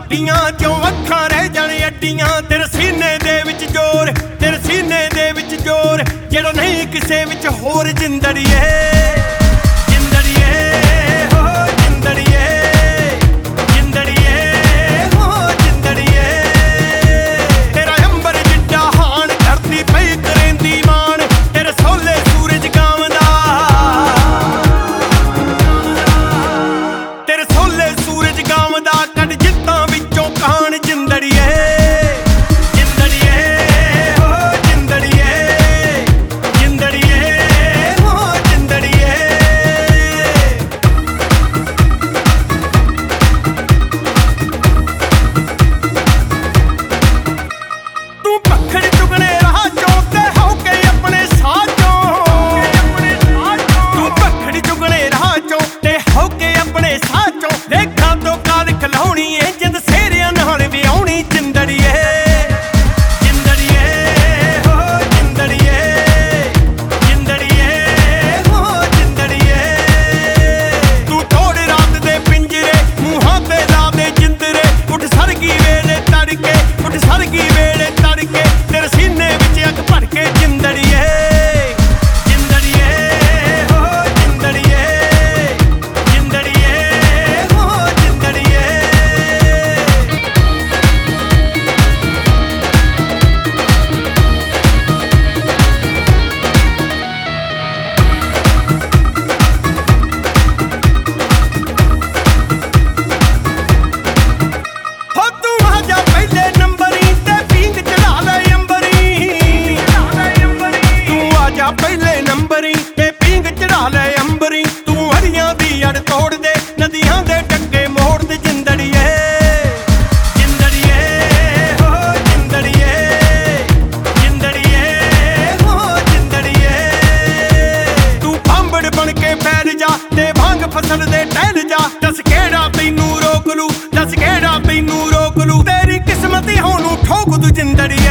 ਵੱਡੀਆਂ ਚੋਂ ਅੱਖਾਂ ਰਹਿ ਜਾਣ ਅੱਡੀਆਂ। ਤੇਰੇ ਸੀਨੇ ਦੇ ਵਿੱਚ ਜ਼ੋਰ, ਤੇਰੇ ਸੀਨੇ ਦੇ ਵਿੱਚ ਜ਼ੋਰ, ਜਿਹੜਾ ਨਹੀਂ ਕਿਸੇ ਵਿੱਚ ਹੋਰ। ਜਿੰਦੜੀਏ ਪਹਿਲੇ ਨੰਬਰੀ ਤੇ ਪੀਂਗ ਚੜਾ ਲੈ ਅੰਬਰੀ। ਤੂੰ ਹਰੀਆਂ ਦੀ ਅੜ ਤੋੜ ਦੇ, ਨਦੀਆਂ ਦੇ ਡੱਕੇ ਮੋੜ ਦੇ। ਜਿੰਦੜੀਏ ਜਿੰਦੜੀਏ ਹੋ ਜਿੰਦੜੀਏ, ਜਿੰਦੜੀਏ ਹੋ ਜਿੰਦੜੀਏ। ਤੂੰ ਭਾਂਬੜ ਬਣ ਕੇ ਫੈਲ ਜਾ ਤੇ ਭੰਗ ਫਸਲ ਦੇ ਟਹਿਲ ਜਾ। ਦੱਸ ਕਿਹੜਾ ਤੈਨੂੰ ਰੋਕ ਲੂ, ਦੱਸ ਕਿਹੜਾ ਤੈਨੂੰ ਰੋਕ ਲੂ। ਤੇਰੀ ਕਿਸਮਤ ਹੀ ਹੁਣ ਠੋਕ ਦੂ ਜਿੰਦੜੀ।